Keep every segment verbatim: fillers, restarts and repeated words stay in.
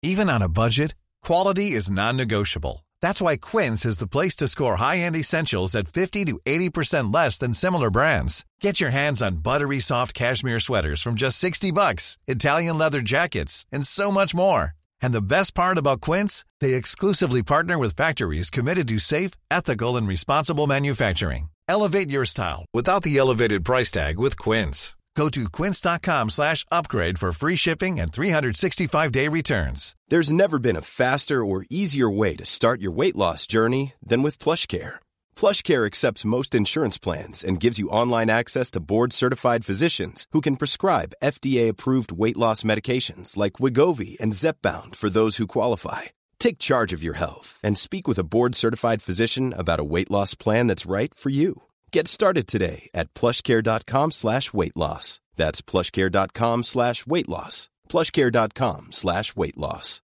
Even on a budget, quality is non-negotiable. That's why Quince is the place to score high-end essentials at fifty to eighty percent less than similar brands. Get your hands on buttery soft cashmere sweaters from just sixty bucks, Italian leather jackets, and so much more. And the best part about Quince, they exclusively partner with factories committed to safe, ethical, and responsible manufacturing. Elevate your style without the elevated price tag with Quince. Go to quince.com slash upgrade for free shipping and three sixty-five day returns. There's never been a faster or easier way to start your weight loss journey than with PlushCare. PlushCare accepts most insurance plans and gives you online access to board-certified physicians who can prescribe F D A-approved weight loss medications like Wegovy and Zepbound for those who qualify. Take charge of your health and speak with a board-certified physician about a weight loss plan that's right for you. Get started today at plushcare.com slash weight loss. That's plushcare.com slash weight loss. plushcare.com slash weight loss.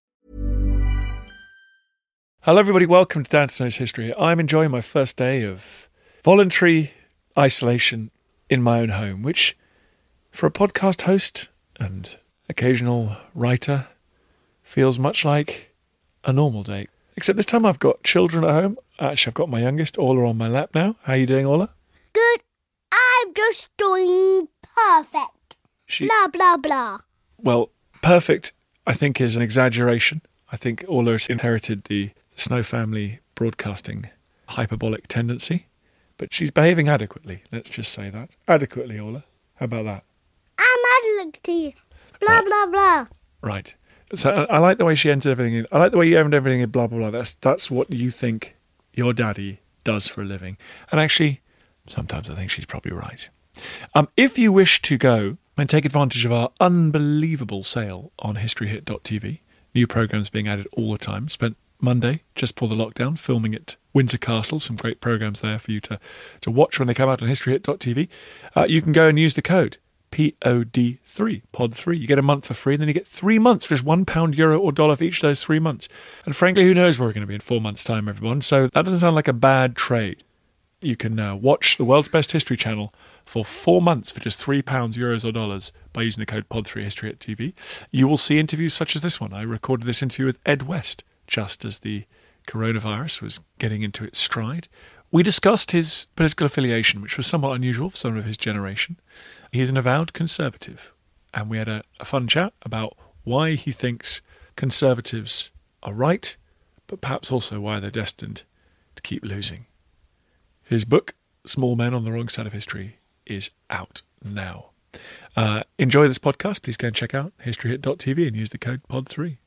Hello everybody, welcome to Dan Snow's History. I'm enjoying my first day of voluntary isolation in my own home, which for a podcast host and occasional writer feels much like a normal day. Except this time I've got children at home. Actually, I've got my youngest, Orla, on my lap now. How are you doing, Orla? Good. I'm just doing perfect. She... Blah, blah, blah. Well, perfect, I think, is an exaggeration. I think Orla has inherited the Snow family broadcasting hyperbolic tendency. But she's behaving adequately, let's just say that. Adequately, Orla. How about that? I'm adequately. Blah, right. blah, blah. Right. So I, I like the way she ends everything in. I like the way you end everything in blah, blah, blah. That's, that's what you think your daddy does for a living. And actually, sometimes I think she's probably right. Um, if you wish to go and take advantage of our unbelievable sale on history hit dot t v, new programmes being added all the time. Spent Monday, just before the lockdown, filming at Windsor Castle. Some great programmes there for you to, to watch when they come out on history hit dot t v. Uh, you can go and use the code P O D three, pod three. You get a month for free, and then you get three months for just one pound, euro, or dollar for each of those three months. And frankly, who knows where we're going to be in four months' time, everyone. So that doesn't sound like a bad trade. You can now watch the world's best history channel for four months for just three pounds, euros, or dollars by using the code pod three history dot t v. You will see interviews such as this one. I recorded this interview with Ed West just as the coronavirus was getting into its stride. We discussed his political affiliation, which was somewhat unusual for someone of his generation. He's an avowed conservative, and we had a, a fun chat about why he thinks conservatives are right, but perhaps also why they're destined to keep losing. His book, Small Men on the Wrong Side of History, is out now. Uh, enjoy this podcast. Please go and check out history hit dot t v and use the code pod three.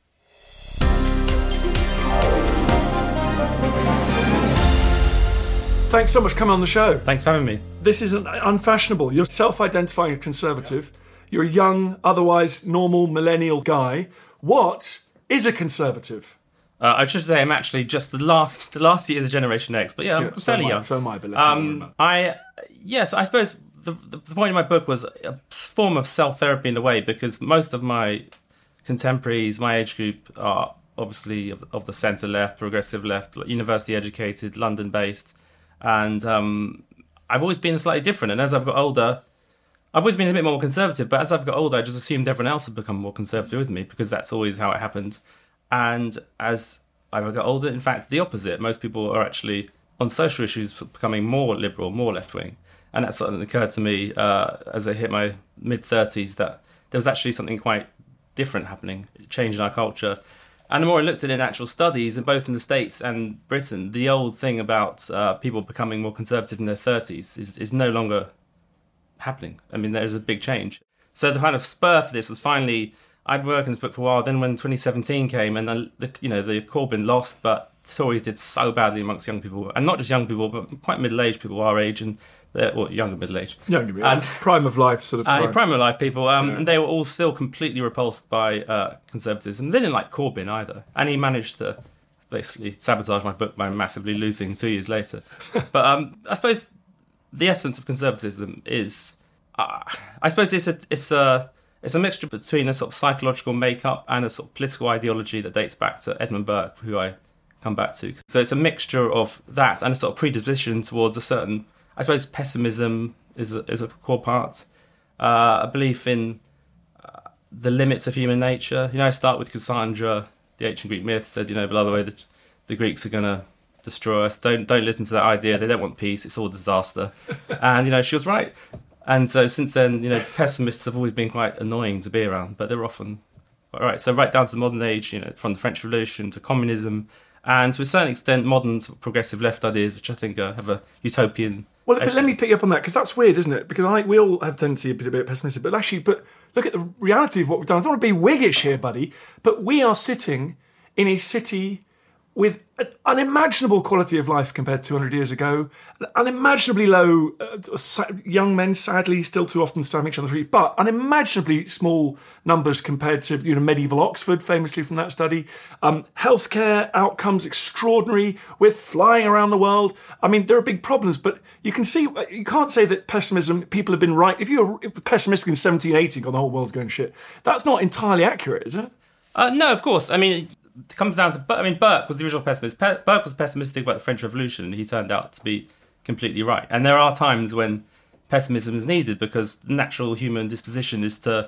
Thanks so much for coming on the show. Thanks for having me. This isn't unfashionable. You're self-identifying as conservative. You're a young, otherwise normal millennial guy. What is a conservative? Uh, I should say I'm actually just the last the last year as a Generation X, but yeah, I'm yeah, so fairly am I, young. So am I, but let's um, not I yes, I suppose the, the the point of my book was a form of self-therapy in a way, because most of my contemporaries, my age group, are obviously of, of the centre left, progressive left, university educated, London based. And um, I've always been slightly different. And as I've got older, I've always been a bit more conservative. But as I've got older, I just assumed everyone else had become more conservative with me, because that's always how it happened. And as I've got older, in fact, the opposite. Most people are actually, on social issues, becoming more liberal, more left-wing. And that suddenly occurred to me uh, as I hit my mid-thirties, that there was actually something quite different happening, change in our culture. And the more I looked at it in actual studies, and both in the States and Britain, the old thing about uh, people becoming more conservative in their thirties is, is no longer happening. I mean, there's a big change. So the kind of spur for this was finally, I'd worked in this book for a while. Then when twenty seventeen came, and the, the you know the Corbyn lost, but Tories did so badly amongst young people, and not just young people, but quite middle-aged people our age, and well, younger middle-aged, younger, and prime of life sort of time. Uh, prime of life people, um, yeah. And they were all still completely repulsed by uh, conservatism. They didn't like Corbyn either, and he managed to basically sabotage my book by massively losing two years later. But um, I suppose the essence of conservatism is, uh, I suppose it's a it's a it's a mixture between a sort of psychological makeup and a sort of political ideology that dates back to Edmund Burke, who I come back to. So it's a mixture of that and a sort of predisposition towards a certain, I suppose, pessimism is a, is a core part. Uh, a belief in uh, the limits of human nature. You know, I start with Cassandra the ancient Greek myth said, you know, by the way, the, the Greeks are going to destroy us. Don't don't listen to that idea. They don't want peace. It's all disaster. And, you know, she was right. And so since then, you know, pessimists have always been quite annoying to be around, but they're often quite right. So right down to the modern age, you know, from the French Revolution to communism, and to a certain extent, modern progressive left ideas, which I think uh, have a utopian. Well, but let me pick you up on that, because that's weird, isn't it? Because I, we all have a tendency to be a bit pessimistic, but actually, but look at the reality of what we've done. I don't want to be Whiggish here, buddy, but we are sitting in a city with an unimaginable quality of life compared to two hundred years ago, unimaginably low, uh, young men, sadly, still too often stabbing each other, through, but unimaginably small numbers compared to, you know, medieval Oxford, famously from that study. Um, healthcare outcomes extraordinary. We're flying around the world. I mean, there are big problems, but you can see, you can't say that pessimism, people have been right. If you were pessimistic in seventeen eighty, on the whole world's going shit, that's not entirely accurate, is it? Uh, no, of course. I mean, it comes down to, I mean, Burke was the original pessimist. Pe- Burke was pessimistic about the French Revolution, and he turned out to be completely right. And there are times when pessimism is needed, because the natural human disposition is to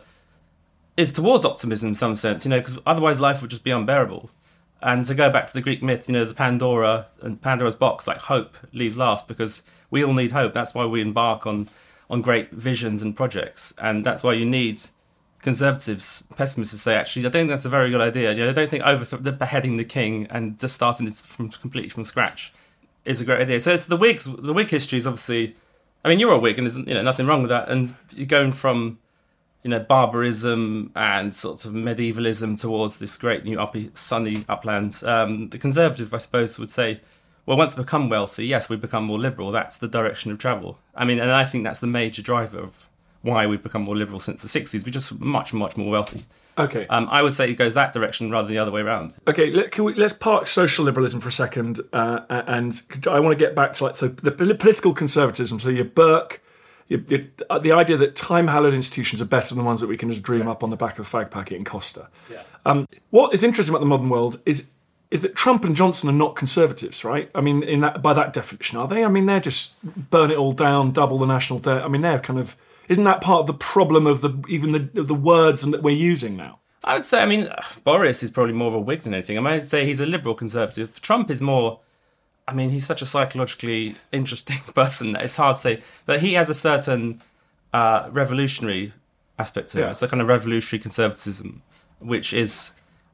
is towards optimism in some sense, you know, because otherwise life would just be unbearable. And to go back to the Greek myth, you know, the Pandora and Pandora's box, like hope leaves last, because we all need hope. That's why we embark on on great visions and projects, and that's why you need conservatives, pessimists to say, actually, I don't think that's a very good idea. You know, I don't think overth- beheading the king and just starting this from completely from scratch is a great idea. So it's the Whigs, the Whig history is obviously, I mean, you're a Whig and there's, you know, nothing wrong with that. And you're going from, you know, barbarism and sort of medievalism towards this great new uppy, sunny uplands. Um, the Conservative, I suppose, would say, well, once we become wealthy, yes, we become more liberal. That's the direction of travel. I mean, and I think that's the major driver of why we've become more liberal since the sixties. We're just much, much more wealthy. Okay. Um, I would say it goes that direction rather than the other way around. Okay, let, can we, let's park social liberalism for a second, uh, and I want to get back to like so the political conservatism. So your Burke, your, your, uh, the idea that time-hallowed institutions are better than ones that we can just dream up on the back of a fag packet in Costa. Yeah. Um, what is interesting about the modern world is is that Trump and Johnson are not conservatives, right? I mean, in that by that definition, are they? I mean, they're just burn it all down, double the national debt. I mean, they're kind of. Isn't that part of the problem of the even the the words that we're using now? I would say, I mean, Boris is probably more of a Whig than anything. I might say he's a liberal conservative. Trump is more, I mean, he's such a psychologically interesting person that it's hard to say. But he has a certain uh, revolutionary aspect to him. Yeah. It's a kind of revolutionary conservatism, which is,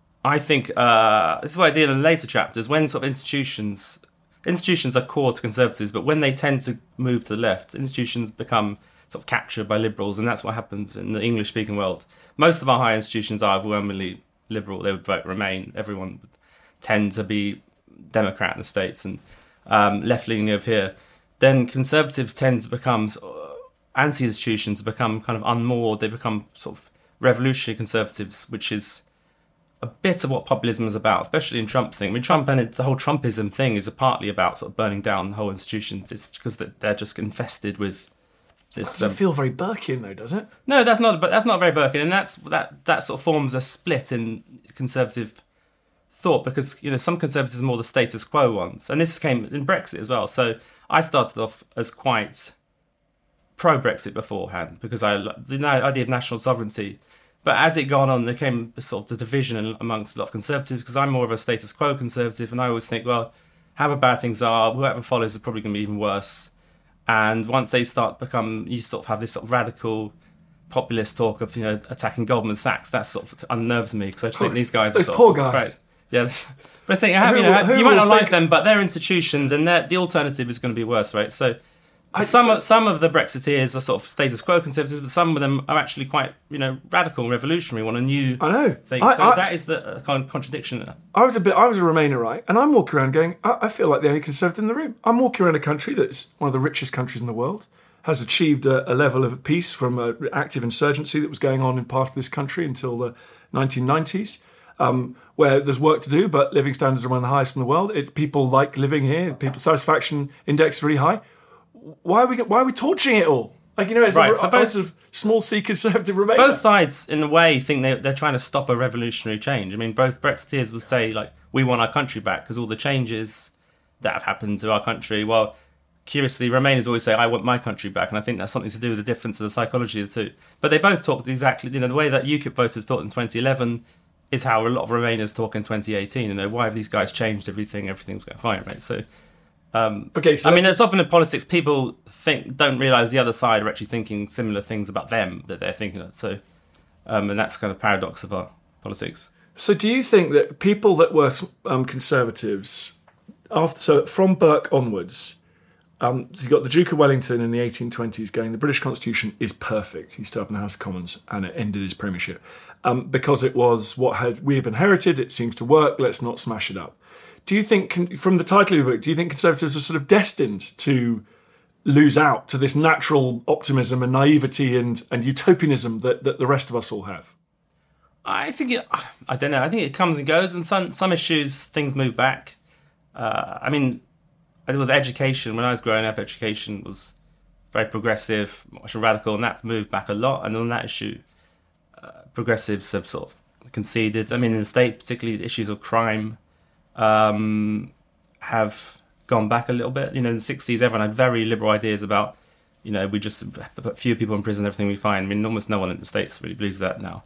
I think, uh, this is what I deal in later chapters, when sort of institutions, institutions are core to conservatives, but when they tend to move to the left, institutions become sort of captured by liberals, and that's what happens in the English-speaking world. Most of our higher institutions are overwhelmingly liberal. They would vote Remain. Everyone would tend to be Democrat in the States and um, left-leaning over here. Then conservatives tend to become sort of, anti-institutions, become kind of unmoored. They become sort of revolutionary conservatives, which is a bit of what populism is about, especially in Trump's thing. I mean, Trump and it, the whole Trumpism thing is partly about sort of burning down the whole institutions. It's because they're just infested with this. That doesn't um, feel very Burkean, though, does it? No, that's not. But that's not very Burkean, and that's that. That sort of forms a split in conservative thought, because you know some conservatives are more the status quo ones, and this came in Brexit as well. So I started off as quite pro-Brexit beforehand because I the idea of national sovereignty. But as it gone on, there came sort of the division amongst a lot of conservatives, because I'm more of a status quo conservative, and I always think, well, however bad things are, whoever follows is probably going to be even worse. And once they start become, you sort of have this sort of radical populist talk of, you know, attacking Goldman Sachs. That sort of unnerves me, because I just think these guys Those are sort poor of guys. great. Yeah, but I think, you know, Who- who you might will not like think- them, but they're institutions, and they're, the alternative is going to be worse, right? So I- some so- of, some of the Brexiteers are sort of status quo conservatives, but some of them are actually quite, you know, radical, revolutionary, want a new I know. thing. I- so I- that is the uh, kind of contradiction. I was a bit. I was a Remainer, right? And I'm walking around going, I, I feel like the only conservative in the room. I'm walking around a country that's one of the richest countries in the world, has achieved a, a level of peace from an active insurgency that was going on in part of this country until the nineteen nineties, um, where there's work to do, but living standards are one of the highest in the world. It's, people like living here. People's satisfaction index is really high. Why are we? Why are we torching it all? Like, you know, it's Right, a, so a both- bunch of small C conservative Remainer. Both sides, in a way, think they, they're trying to stop a revolutionary change. I mean, both Brexiteers will say, like, we want our country back because all the changes that have happened to our country. Well, curiously, Remainers always say, I want my country back. And I think that's something to do with the difference of the psychology of the two. But they both talked exactly, you know, the way that UKIP voters talked in twenty eleven is how a lot of Remainers talk in twenty eighteen. You know, why have these guys changed everything? Everything's going fine, right? So, um, okay. So I mean, it's often in politics, people think don't realise the other side are actually thinking similar things about them that they're thinking of. So, um, and that's kind of paradox of our politics. So, do you think that people that were um, conservatives after so from Burke onwards? Um, so you got the Duke of Wellington in the eighteen twenties going, the British Constitution is perfect. He stood up in the House of Commons and it ended his premiership. Um, because it was what had we have inherited, it seems to work, let's not smash it up. Do you think, from the title of the book, do you think Conservatives are sort of destined to lose out to this natural optimism and naivety and, and utopianism that, that the rest of us all have? I think it, I don't know, I think it comes and goes, and some, some issues, things move back. Uh, I mean, with education, when I was growing up, education was very progressive, much radical, and that's moved back a lot. And on that issue, uh, progressives have sort of conceded. I mean, in the States, particularly the issues of crime um, have gone back a little bit. You know, in the sixties, everyone had very liberal ideas about, you know, we just put few people in prison, everything we find. I mean, almost no one in the States really believes that now.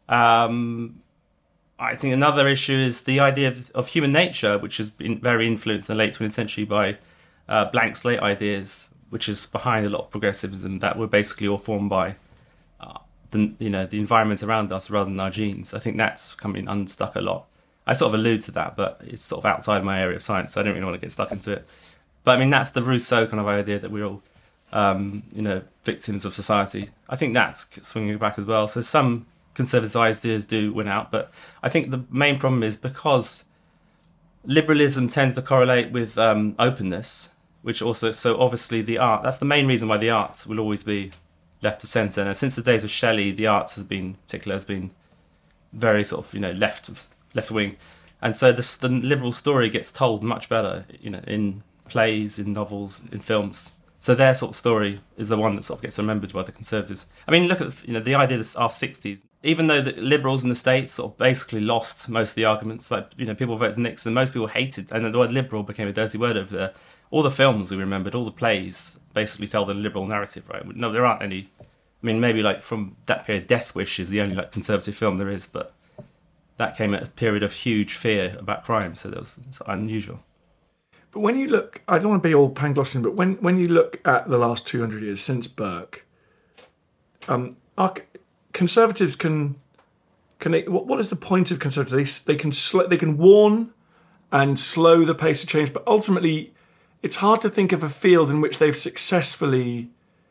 Um, I think another issue is the idea of, of human nature, which has been very influenced in the late twentieth century by uh, blank slate ideas, which is behind a lot of progressivism that were basically all formed by uh, the you know the environment around us rather than our genes. I think that's coming unstuck a lot. I sort of allude to that, but it's sort of outside my area of science, so I don't really want to get stuck into it. But I mean, that's the Rousseau kind of idea that we're all um, you know victims of society. I think that's swinging back as well. So some conservative ideas do win out, but I think the main problem is because liberalism tends to correlate with um, openness, which also, so obviously the art, that's the main reason why the arts will always be left of centre. And since the days of Shelley, the arts has been, particular has been very sort of, you know, left of, left wing. And so this, the liberal story gets told much better, you know, in plays, in novels, in films. So their sort of story is the one that sort of gets remembered by the conservatives. I mean, look at, you know, the idea that our sixties, even though the liberals in the States sort of basically lost most of the arguments, like, you know, people voted Nixon, most people hated, and the word liberal became a dirty word over there. All the films we remembered, all the plays basically tell the liberal narrative, right? No, there aren't any. I mean, maybe like from that period, Death Wish is the only like conservative film there is, but that came at a period of huge fear about crime, so that was unusual. But when you look, I don't want to be all Panglossian, but when, when you look at the last two hundred years since Burke, um, our conservatives can can they, what, what is the point of conservatives? They, they can sl- they can warn and slow the pace of change, but ultimately, it's hard to think of a field in which they've successfully.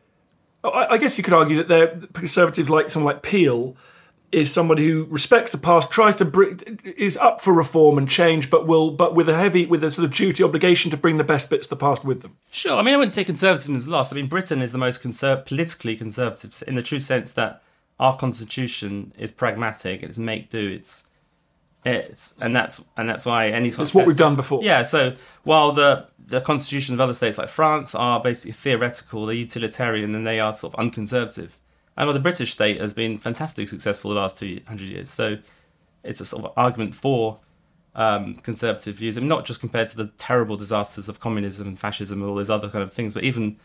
I, I guess you could argue that they're conservatives, like someone like Peel, is somebody who respects the past, tries to bring, is up for reform and change, but will, but with a heavy, with a sort of duty obligation to bring the best bits of the past with them. Sure, I mean, I wouldn't say conservatism is lost. I mean, Britain is the most conser- politically conservative in the true sense that our constitution is pragmatic. It's make do. It's it's and that's and that's why any. It's what we've done before. Yeah. So while the the constitutions of other states like France are basically theoretical, they're utilitarian, and they are sort of unconservative. And well, the British state has been fantastically successful the last two hundred years. So it's a sort of argument for um, conservative views, and not just compared to the terrible disasters of communism and fascism and all those other kind of things, but even,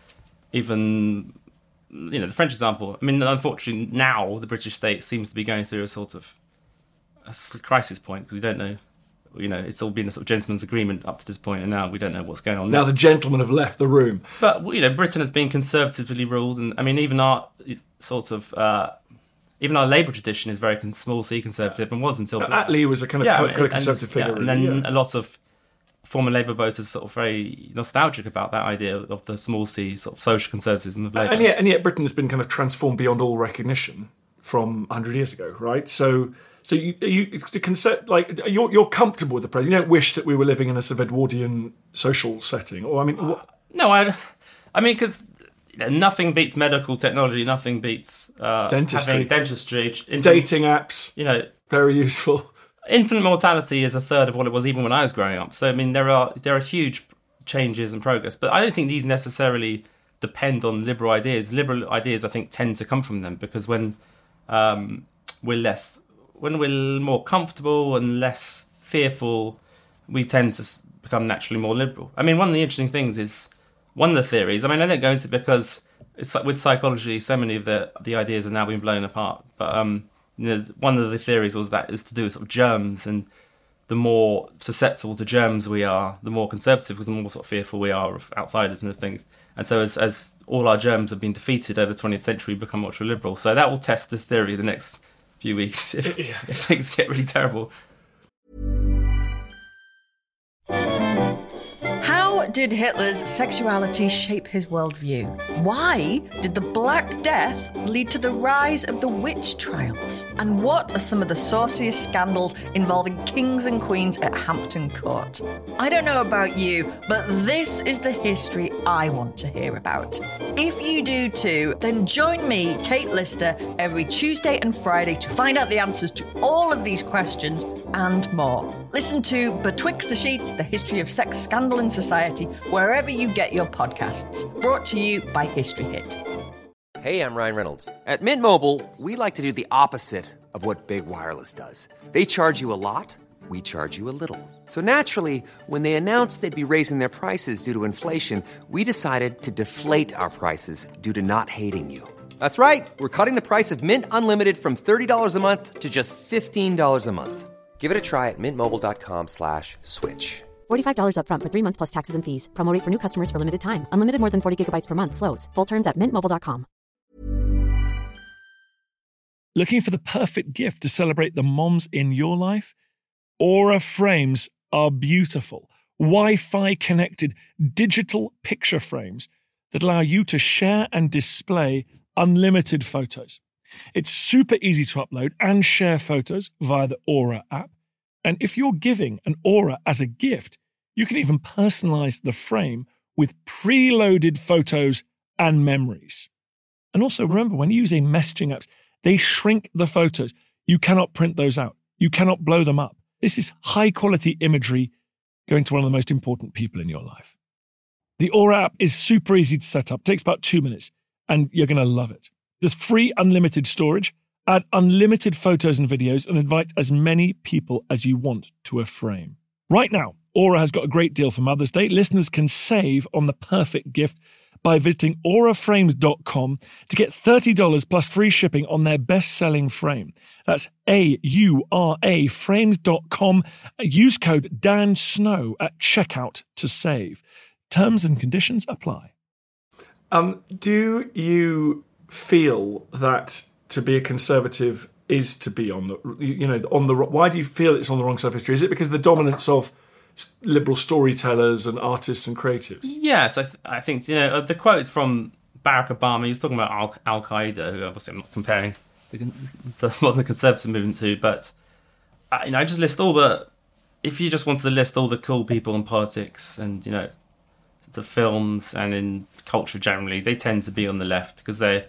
even you know, the French example. I mean, unfortunately, now the British state seems to be going through a sort of a crisis point because we don't know. You know, it's all been a sort of gentleman's agreement up to this point, and now we don't know what's going on. Now next. The gentlemen have left the room. But, you know, Britain has been conservatively ruled, and I mean, even our sort of, uh, even our Labour tradition is very con- small c conservative, and was until... Attlee was a kind of, yeah, kind and, of conservative and, figure. Yeah, and then yeah. a lot of former Labour voters sort of very nostalgic about that idea of the small c sort of social conservatism of Labour. And yet, and yet Britain has been kind of transformed beyond all recognition from one hundred years ago, right? So... So you, you concept like you're you're comfortable with the present. You don't wish that we were living in a sort of Edwardian social setting, or I mean, what? no, I, I mean, because you know, nothing beats medical technology, nothing beats uh, dentistry, having dentistry, infant, dating apps. You know, very useful. Infant mortality is a third of what it was even when I was growing up. So I mean, there are there are huge changes and progress, but I don't think these necessarily depend on liberal ideas. Liberal ideas, I think, tend to come from them because when um, we're less When we're more comfortable and less fearful, we tend to become naturally more liberal. I mean, one of the interesting things is, one of the theories, I mean, I don't go into it because it's like with psychology, so many of the, the ideas are now being blown apart. But um, You know, one of the theories was that is to do with sort of germs, and the more susceptible to germs we are, the more conservative, because the more sort of fearful we are of outsiders and things. And so as as all our germs have been defeated over the twentieth century, we become ultra liberal. So that will test the theory the next few weeks if, if things get really terrible. How did Hitler's sexuality shape his worldview? Why did the Black Death lead to the rise of the witch trials? And what are some of the sauciest scandals involving kings and queens at Hampton Court? I don't know about you, but this is the history I want to hear about. If you do too, then join me, Kate Lister, every Tuesday and Friday to find out the answers to all of these questions and more. Listen to Betwixt the Sheets, the history of sex, scandal and society, wherever you get your podcasts. Brought to you by History Hit. Hey, I'm Ryan Reynolds. At Mint Mobile, we like to do the opposite of what Big Wireless does. They charge you a lot, we charge you a little. So naturally, when they announced they'd be raising their prices due to inflation, we decided to deflate our prices due to not hating you. That's right. We're cutting the price of Mint Unlimited from thirty dollars a month to just fifteen dollars a month. Give it a try at mintmobile.com slash switch. forty-five dollars up front for three months plus taxes and fees. Promo rate for new customers for limited time. Unlimited more than forty gigabytes per month. Slows full terms at mint mobile dot com. Looking for the perfect gift to celebrate the moms in your life? Aura frames are beautiful. Wi-Fi connected digital picture frames that allow you to share and display unlimited photos. It's super easy to upload and share photos via the Aura app. And if you're giving an Aura as a gift, you can even personalize the frame with preloaded photos and memories. And also remember, when using messaging apps, they shrink the photos. You cannot print those out. You cannot blow them up. This is high quality imagery going to one of the most important people in your life. The Aura app is super easy to set up. It takes about two minutes and you're going to love it. There's free unlimited storage, add unlimited photos and videos, and invite as many people as you want to a frame. Right now, Aura has got a great deal for Mother's Day. Listeners can save on the perfect gift by visiting aura frames dot com to get thirty dollars plus free shipping on their best-selling frame. That's A U R A frames dot com. Use code Dan Snow at checkout to save. Terms and conditions apply. Um, do you feel that to be a conservative is to be on the, you know, on the, why do you feel it's on the wrong side of history? Is it because of the dominance of liberal storytellers and artists and creatives? Yes, I, th- I think, you know, the quote is from Barack Obama. He was talking about Al- Al-Qaeda, who obviously I'm not comparing the, the modern conservative movement to, but, uh, you know, I just list all the, if you just wanted to list all the cool people in politics and, you know, the films and in culture generally, they tend to be on the left because they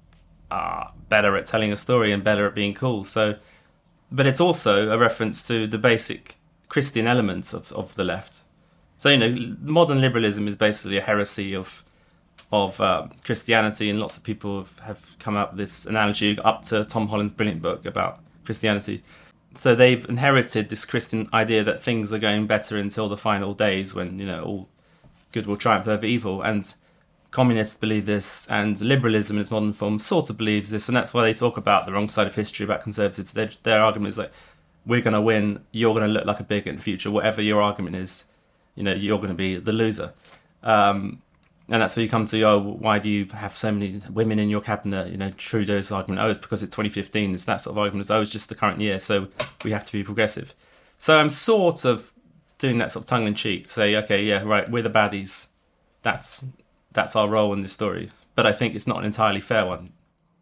are better at telling a story and better at being cool. So, but it's also a reference to the basic Christian elements of, of the left. So, you know, modern liberalism is basically a heresy of of uh, Christianity, and lots of people have, have come up with this analogy up to Tom Holland's brilliant book about Christianity. So they've inherited this Christian idea that things are going better until the final days when, you know, all good will triumph over evil. And communists believe this, and liberalism in its modern form sort of believes this, and that's why they talk about the wrong side of history about conservatives. Their, their argument is like, we're going to win, you're going to look like a bigot in the future. Whatever your argument is, you know, you're going to be the loser. Um, and that's where you come to, oh, why do you have so many women in your cabinet? You know, Trudeau's argument, oh, it's because it's twenty fifteen. It's that sort of argument. It's, oh, it's just the current year, so we have to be progressive. So I'm sort of doing that sort of tongue-in-cheek, say, okay, yeah, right, we're the baddies. That's that's our role in this story. But I think it's not an entirely fair one.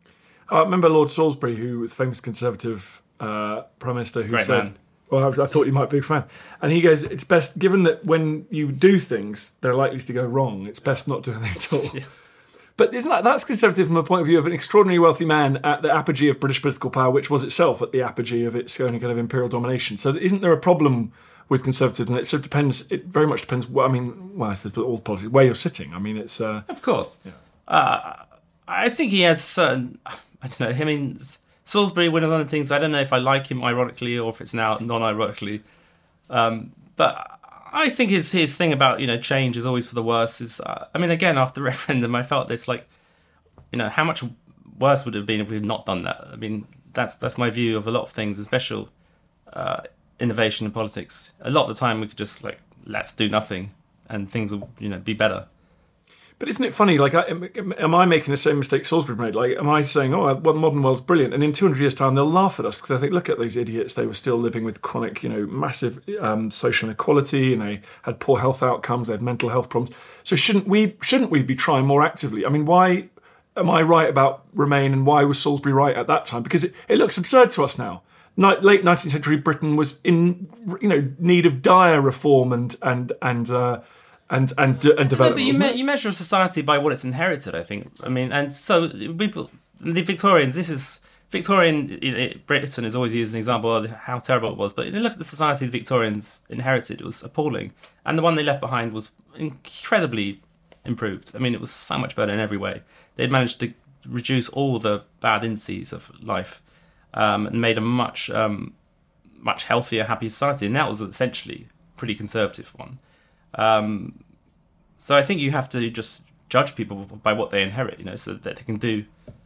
I remember Lord Salisbury, who was a famous Conservative uh, Prime Minister, who Great said, man. well, I, I thought you might be a fan. And he goes, it's best, given that when you do things, they're likely to go wrong, it's best not to do anything at all. Yeah. But isn't that, that's Conservative from the point of view of an extraordinarily wealthy man at the apogee of British political power, which was itself at the apogee of its own kind of imperial domination. So isn't there a problem with Conservatism? It sort of depends, it very much depends, well, I mean, well, I suppose all politics, where you're sitting. I mean, it's... Uh, of course. Yeah. Uh, I think he has certain... I don't know, I mean, Salisbury, one of the things, I don't know if I like him ironically or if it's now non-ironically, um, but I think his his thing about, you know, change is always for the worse. Is uh, I mean, again, after the referendum, I felt this, like, you know, how much worse would it have been if we had not done that? I mean, that's that's my view of a lot of things, especially uh, innovation in politics. A lot of the time, we could just like let's do nothing, and things will you know be better. But isn't it funny? Like, am, am I making the same mistake Salisbury made? Like, am I saying, "Oh, well, modern world's brilliant," and in two hundred years' time they'll laugh at us because they think, "Look at those idiots! They were still living with chronic, you know, massive um, social inequality, and they had poor health outcomes. They had mental health problems. So shouldn't we? Shouldn't we be trying more actively? I mean, why am I right about Remain, and why was Salisbury right at that time? Because it, it looks absurd to us now. Ni- late nineteenth century Britain was in, you know, need of dire reform and and and. Uh, And and and development. But you, me- you measure a society by what it's inherited, I think. I mean, and so people, the Victorians. This is Victorian it, it, Britain is always used as an example of how terrible it was. But you know, look at the society the Victorians inherited; it was appalling, and the one they left behind was incredibly improved. I mean, it was so much better in every way. They'd managed to reduce all the bad indices of life um, and made a much um, much healthier, happier society. And that was essentially a pretty conservative one. Um, so I think you have to just judge people by what they inherit, you know, so that they can do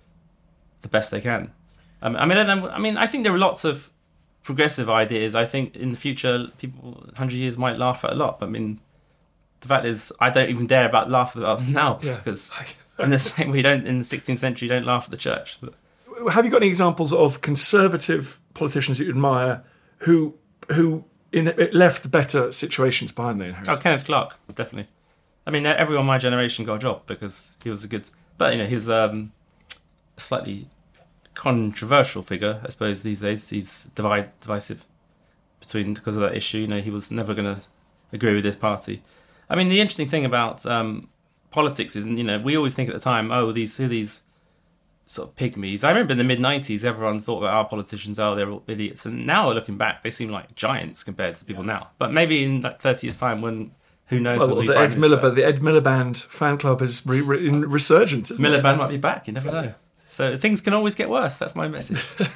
the best they can. Um, I mean, I, don't, I mean, I think there are lots of progressive ideas. I think in the future, people, one hundred years might laugh at a lot. But I mean, the fact is, I don't even dare about laugh about them now yeah. because in the same way, you don't in the sixteenth century, you don't laugh at the church. But. Have you got any examples of conservative politicians that you admire who who? In, it left better situations behind their inheritance? That was Kenneth Clarke, definitely. I mean, everyone in my generation got a job because he was a good... But, you know, he was um, a slightly controversial figure, I suppose, these days. He's divide, divisive between because of that issue. You know, he was never going to agree with his party. I mean, the interesting thing about um, politics is, you know, we always think at the time, oh, these who are these sort of pygmies. I remember in the mid nineties, everyone thought that our politicians, oh, they're all idiots. And now, looking back, they seem like giants compared to people now. But maybe in like thirty years' time, when who knows? Well, what the Ed Miliband, the Ed Miliband fan club is re- re- in resurgence. Isn't Miliband it? might be back. You never know. So things can always get worse. That's my message.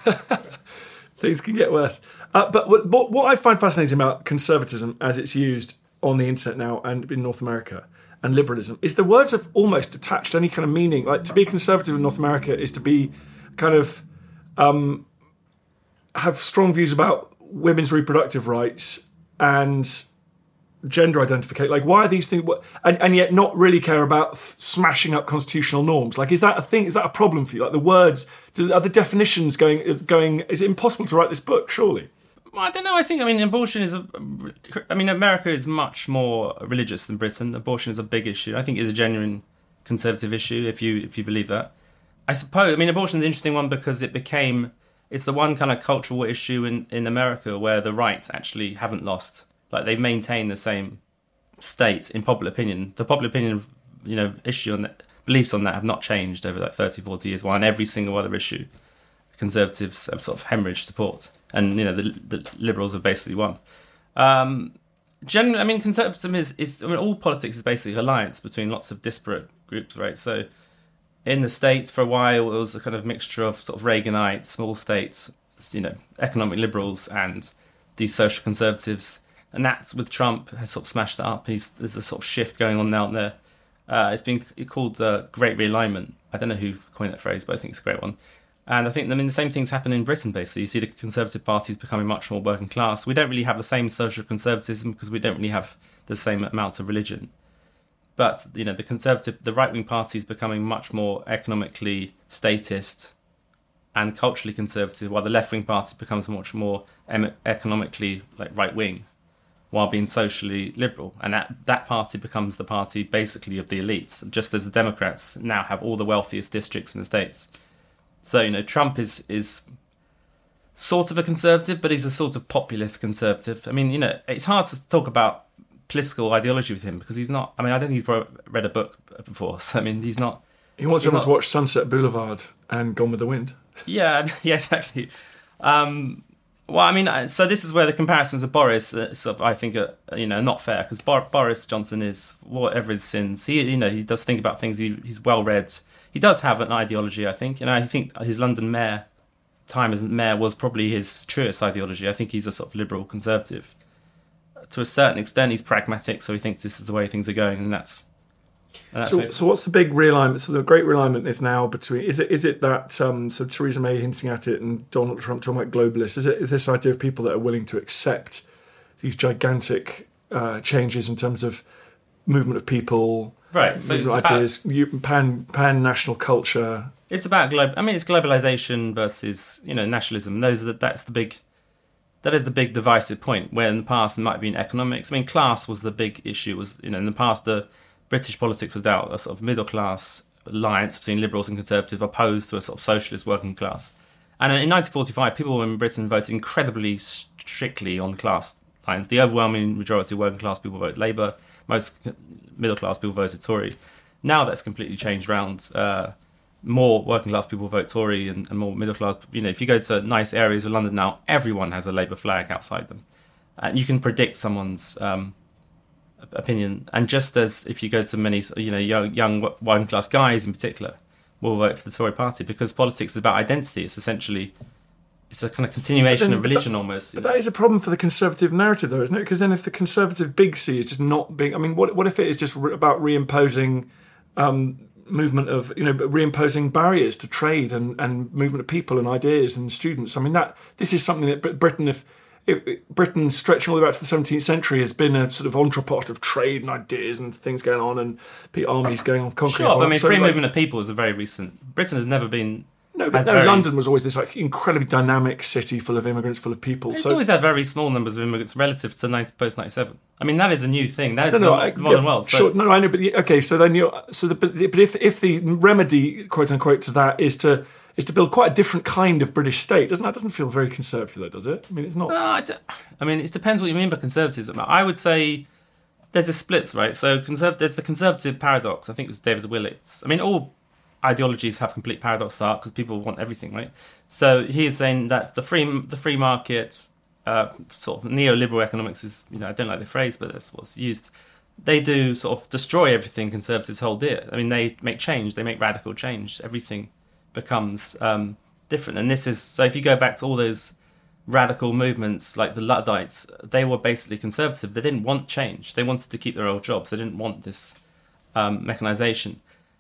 Things can get worse. Uh, but what, what, what I find fascinating about conservatism as it's used on the internet now and in North America, and liberalism, is the words have almost detached any kind of meaning. Like, to be conservative in North America is to be kind of um, have strong views about women's reproductive rights and gender identification. Like, why are these things, and, and yet not really care about f- smashing up constitutional norms? Like, is that a thing? Is that a problem for you? Like, the words, are the definitions going, going, is it impossible to write this book, surely? Well, I don't know. I think, I mean, abortion is a... I mean, America is much more religious than Britain. Abortion is a big issue. I think it's a genuine conservative issue, if you if you believe that. I suppose, I mean, abortion is an interesting one because it became... It's the one kind of cultural issue in, in America where the rights actually haven't lost. Like, they've maintained the same state in popular opinion. The popular opinion, you know, issue and beliefs on that have not changed over like thirty, forty years, while on every single other issue, conservatives have sort of hemorrhaged support. And, you know, the, the Liberals have basically won. Um, generally, I mean, conservatism is, is... I mean, all politics is basically an alliance between lots of disparate groups, right? So in the States, for a while, it was a kind of mixture of sort of Reaganite, small states, you know, economic liberals and these social conservatives. And that's, with Trump, has sort of smashed that up. He's, there's a sort of shift going on out there. Uh, it's been called the Great Realignment. I don't know who coined that phrase, but I think it's a great one. And I think, I mean, the same things happen in Britain, basically. You see the Conservative parties becoming much more working class. We don't really have the same social conservatism because we don't really have the same amount of religion. But, you know, the Conservative, the right-wing party is becoming much more economically statist and culturally conservative, while the left-wing party becomes much more em- economically, like, right-wing, while being socially liberal. And that, that party becomes the party, basically, of the elites, just as the Democrats now have all the wealthiest districts in the States. So, you know, Trump is is sort of a conservative, but he's a sort of populist conservative. I mean, you know, it's hard to talk about political ideology with him because he's not... I mean, I don't think he's read a book before. So, I mean, he's not... He wants everyone to watch Sunset Boulevard and Gone with the Wind. Yeah, yeah, exactly. Um, well, I mean, so this is where the comparisons of Boris, uh, sort of, I think, are, you know, not fair because Bor- Boris Johnson is, whatever his sins, he, you know, he does think about things, he, he's well-read. He does have an ideology, I think. You know, I think his London mayor time as mayor was probably his truest ideology. I think he's a sort of liberal conservative. To a certain extent, he's pragmatic, so he thinks this is the way things are going, and that's So, so what's the big realignment? So the great realignment is now between, is it is it that, um, so Theresa May hinting at it and Donald Trump talking about globalists, is it is this idea of people that are willing to accept these gigantic uh, changes in terms of movement of people, right? So it's ideas, about, pan pan national culture. It's about glo- I mean, it's globalization versus you know nationalism. Those are the, that's the big, that is the big divisive point. Where in the past it might have been economics. I mean, class was the big issue. It was you know in the past the British politics was out a sort of middle class alliance between liberals and conservative, opposed to a sort of socialist working class. And in nineteen forty-five, people in Britain voted incredibly strictly on class lines. The overwhelming majority of working class people voted Labour. Most middle class people voted Tory. Now that's completely changed round. Uh, more working class people vote Tory and, and more middle class. You know, if you go to nice areas of London now, everyone has a Labour flag outside them. And you can predict someone's um, opinion. And just as if you go to many, you know, young, young working class guys in particular will vote for the Tory party, because politics is about identity. It's essentially... It's a kind of continuation then, of religion that, almost. But that is a problem for the conservative narrative, though, isn't it? Because then if the conservative big C is just not being... I mean, what what if it is just re- about reimposing um, movement of, you know, reimposing barriers to trade and, and movement of people and ideas and students? I mean, that this is something that Britain, if, if Britain stretching all the way back to the seventeenth century, has been a sort of entrepot of trade and ideas and things going on and armies going on conquering. Sure, but I mean, so free like, movement of people is a very recent... Britain has never been... No, but no, very, London was always this like incredibly dynamic city full of immigrants, full of people. It's so, always had very small numbers of immigrants relative to post ninety-seven. I mean, that is a new thing. That is no, no, the I, modern yeah, world. So. Sure, no, I know, but okay, so then you, so the, but, the, but if if the remedy, quote unquote, to that is to is to build quite a different kind of British state, doesn't that doesn't feel very conservative, though, does it? I mean, it's not. No, I, d- I mean, it depends what you mean by conservatism. I would say there's a splits, right? So conserv- there's the conservative paradox. I think it was David Willetts. I mean, all ideologies have complete paradox at heart because people want everything, right? So he is saying that the free the free market, uh, sort of neoliberal economics is, you know, I don't like the phrase, but that's what's used. They do sort of destroy everything conservatives hold dear. I mean, they make change, they make radical change. Everything becomes um, different. And this is, so if you go back to all those radical movements like the Luddites, they were basically conservative. They didn't want change. They wanted to keep their old jobs. They didn't want this um, mechanisation.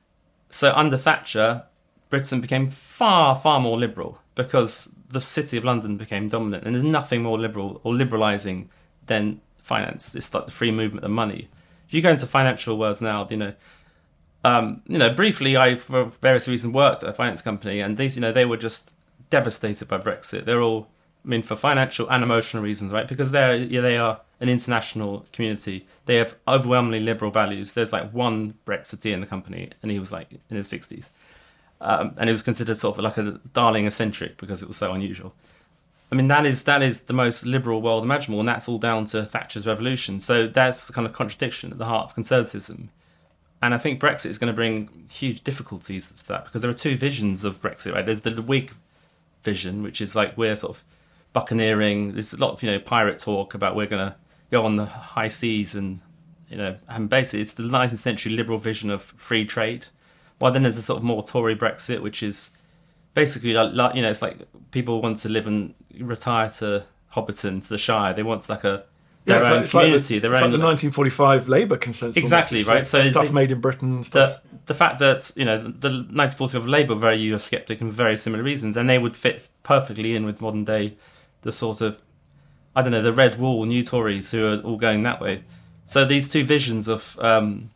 So under Thatcher, Britain became far, far more liberal because the City of London became dominant. And there's nothing more liberal or liberalising than finance. It's like the free movement of money. If you go into financial worlds now, you know, um, you know, briefly, I, for various reasons, worked at a finance company, and these, you know, they were just devastated by Brexit. They're all, I mean, for financial and emotional reasons, right? Because they're, yeah, they are an international community. They have overwhelmingly liberal values. There's like one Brexiteer in the company, and he was like in his sixties. Um, and it was considered sort of like a darling eccentric because it was so unusual. I mean, that is that is the most liberal world imaginable, and that's all down to Thatcher's revolution. So that's the kind of contradiction at the heart of conservatism. And I think Brexit is going to bring huge difficulties to that because there are two visions of Brexit, right? There's the Whig vision, which is like we're sort of buccaneering. There's a lot of, you know, pirate talk about we're going to go on the high seas and, you know, and basically it's the nineteenth century liberal vision of free trade. While then there's a sort of more Tory Brexit, which is basically like, you know, it's like people want to live and retire to Hobbiton, to the Shire. They want like a their yeah, own like, community, it's like the, their it's own like the nineteen forty-five Labour consensus. Exactly, almost. right. So stuff the, made in Britain. Stuff. The, the fact that, you know, the nineteen forty-five Labour were very Eurosceptic and for very similar reasons, and they would fit perfectly in with modern day, the sort of, I don't know, the red wall new Tories who are all going that way. So these two visions of um,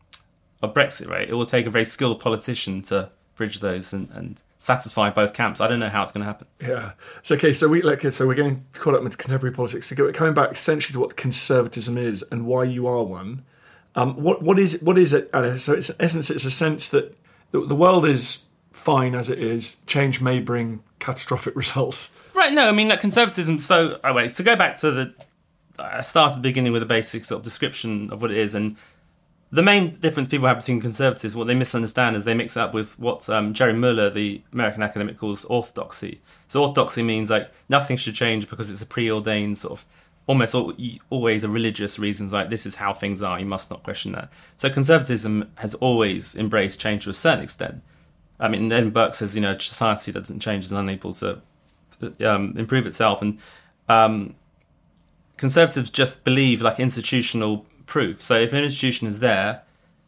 of Brexit, right? It will take a very skilled politician to bridge those and, and satisfy both camps. I don't know how it's going to happen. Yeah. So okay. So we like. So we're getting caught up with contemporary politics. So coming back essentially to what conservatism is and why you are one. Um, what what is what is it? Alice? So it's in essence, it's a sense that the, the world is fine as it is. Change may bring catastrophic results. Right. No, I mean, like conservatism. So, oh wait. To go back to the, I started at the beginning with a basic sort of description of what it is, and the main difference people have between conservatives, what they misunderstand is they mix it up with what um, Jerry Muller, the American academic, calls orthodoxy. So orthodoxy means like nothing should change because it's a preordained sort of, almost always a religious reasons, like this is how things are, you must not question that. So conservatism has always embraced change to a certain extent. I mean, then Burke says, you know, society that doesn't change is unable to um, improve itself. And um, conservatives just believe like institutional proof. So if an institution is there,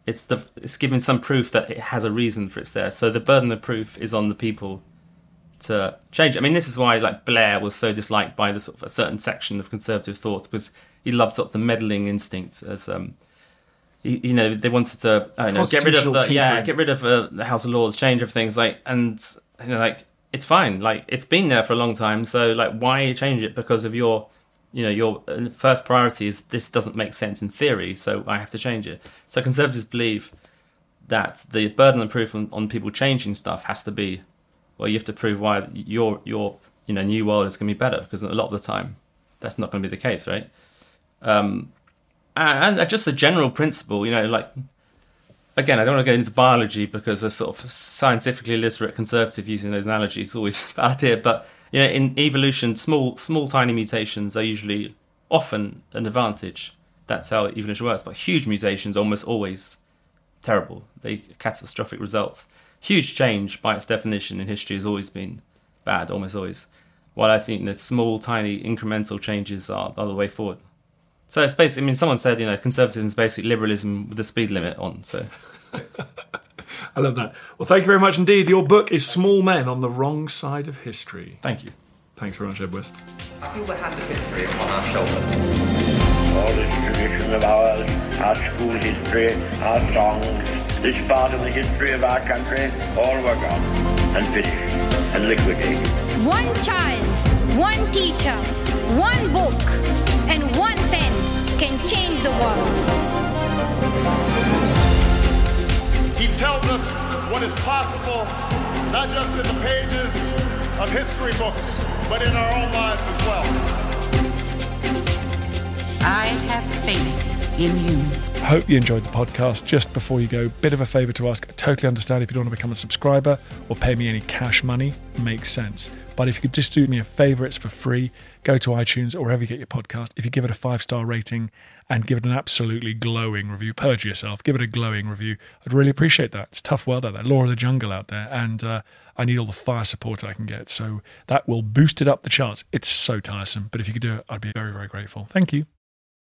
it's the it's giving some proof that it has a reason for it's there. So the burden of proof is on the people to change it. I mean, this is why like Blair was so disliked by the sort of a certain section of conservative thoughts, because he loved sort of the meddling instinct as um you, you know, they wanted to I don't know get rid of the, yeah get rid of uh, the House of Lords, change everything. Like, and you know, like it's fine, like it's been there for a long time, so like why change it because of your you know your first priority is this doesn't make sense in theory, so I have to change it. So conservatives believe that the burden of proof on, on people changing stuff has to be, well, you have to prove why your your you know new world is going to be better, because a lot of the time that's not going to be the case, right? Um, and, and just a general principle, you know, like again, I don't want to go into biology because a sort of scientifically illiterate conservative using those analogies is always a bad idea. But you know, in evolution, small, small, tiny mutations are usually often an advantage. That's how evolution works. But huge mutations are almost always terrible. They catastrophic results. Huge change, by its definition, in history has always been bad, almost always. While I think that small, tiny, incremental changes are, are the way forward. So it's basically, I mean, someone said, you know, conservatism is basically liberalism with the speed limit on. So I love that. Well, thank you very much indeed. Your book is Small Men on the Wrong Side of History. Thank you. Thanks very much, Ed West. I feel we have the history upon our shoulders. All this tradition of ours, our school history, our songs, this part of the history of our country, all were gone and finished and liquidated. One child, one teacher, one book, and one pen can change the world. He tells us what is possible, not just in the pages of history books, but in our own lives as well. I have faith in you. Hope you enjoyed the podcast. Just before you go, bit of a favour to ask. I totally understand if you don't want to become a subscriber or pay me any cash money. Makes sense. But if you could just do me a favour, it's for free. Go to iTunes or wherever you get your podcast. If you give it a five-star rating and give it an absolutely glowing review, purge yourself, give it a glowing review. I'd really appreciate that. It's a tough world out there, law of the jungle out there, and uh, I need all the fire support I can get. So that will boost it up the charts. It's so tiresome. But if you could do it, I'd be very, very grateful. Thank you.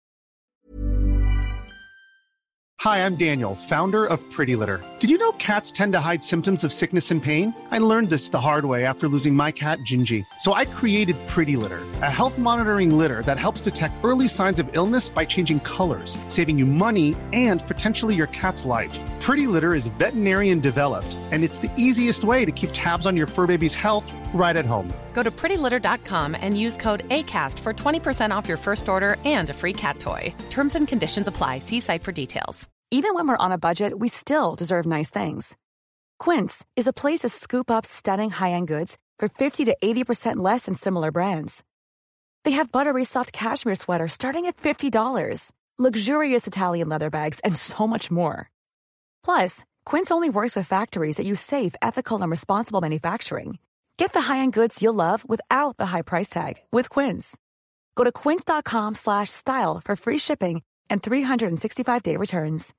Hi, I'm Daniel, founder of Pretty Litter. Did you know cats tend to hide symptoms of sickness and pain? I learned this the hard way after losing my cat, Gingy. So I created Pretty Litter, a health monitoring litter that helps detect early signs of illness by changing colors, saving you money and potentially your cat's life. Pretty Litter is veterinarian developed, and it's the easiest way to keep tabs on your fur baby's health right at home. Go to pretty litter dot com and use code ACAST for twenty percent off your first order and a free cat toy. Terms and conditions apply. See site for details. Even when we're on a budget, we still deserve nice things. Quince is a place to scoop up stunning high-end goods for fifty to eighty percent less than similar brands. They have buttery soft cashmere sweaters starting at fifty dollars, luxurious Italian leather bags, and so much more. Plus, Quince only works with factories that use safe, ethical, and responsible manufacturing. Get the high-end goods you'll love without the high price tag with Quince. Go to quince dot com slash style for free shipping and three sixty-five day returns.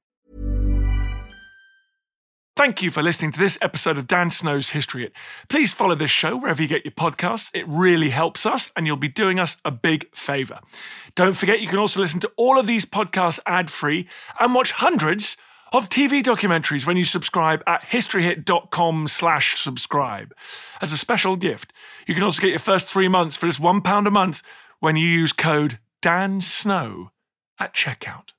Thank you for listening to this episode of Dan Snow's History Hit. Please follow this show wherever you get your podcasts. It really helps us, and you'll be doing us a big favour. Don't forget, you can also listen to all of these podcasts ad-free and watch hundreds of T V documentaries when you subscribe at historyhit.com slash subscribe. As a special gift, you can also get your first three months for just one pound a month when you use code DANSNOW at checkout.